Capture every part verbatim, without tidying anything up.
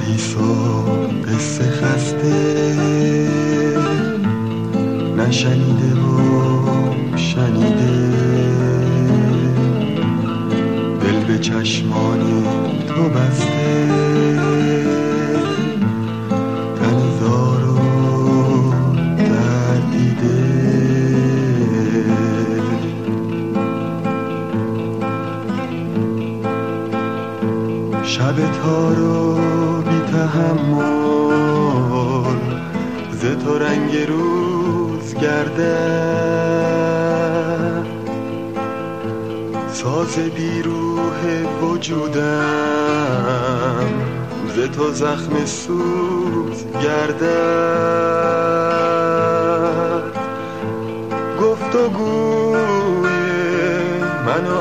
حدیث و قصه خسته نشنیده و شنیده، دل به چشمان تو بسته، تن زار و دردیده. شب تار و بی تحمل ز تو رنگ روز گردد، ساز بی روح وجودم ز تو زخم سوز گردد. گفتگوی من و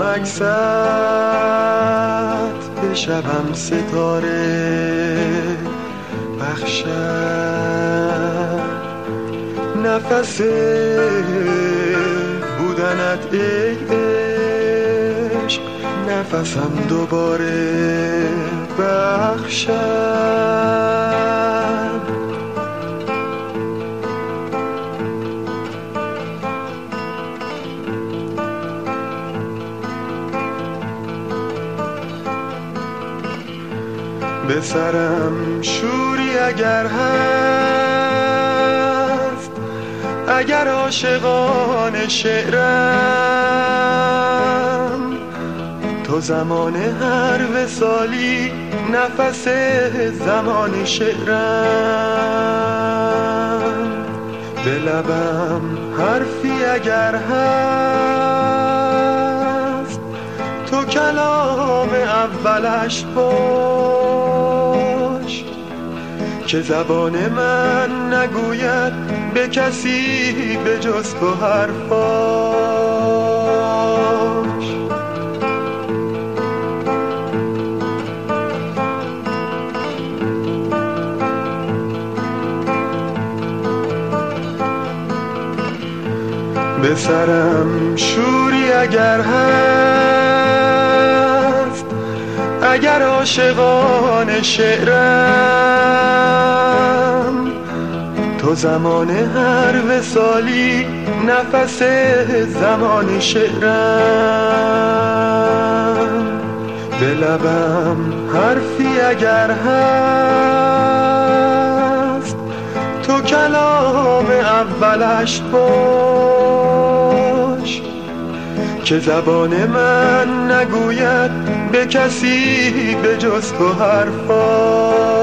عکست به شبم ستاره بخشد، نفس بودنت ای عشق نفسم دوباره بخشد. به سرم شوری اگر هست، اگر عاشقان شعرم، تو زمان هر وصالی نفس زمان شعرم. به لبم حرفی اگر هست، تو کلام اولش باش، که زبان من نگوید به کسی به جز تو حرفاش. به سرم شوری اگر هست، اگر عاشقان شعرم، تو زمان هر وصالی نفس زمان شعرم. به لبم حرفی اگر هست، تو کلام اولش باش، که زبان من نگوید به کسی به جز تو حرفا.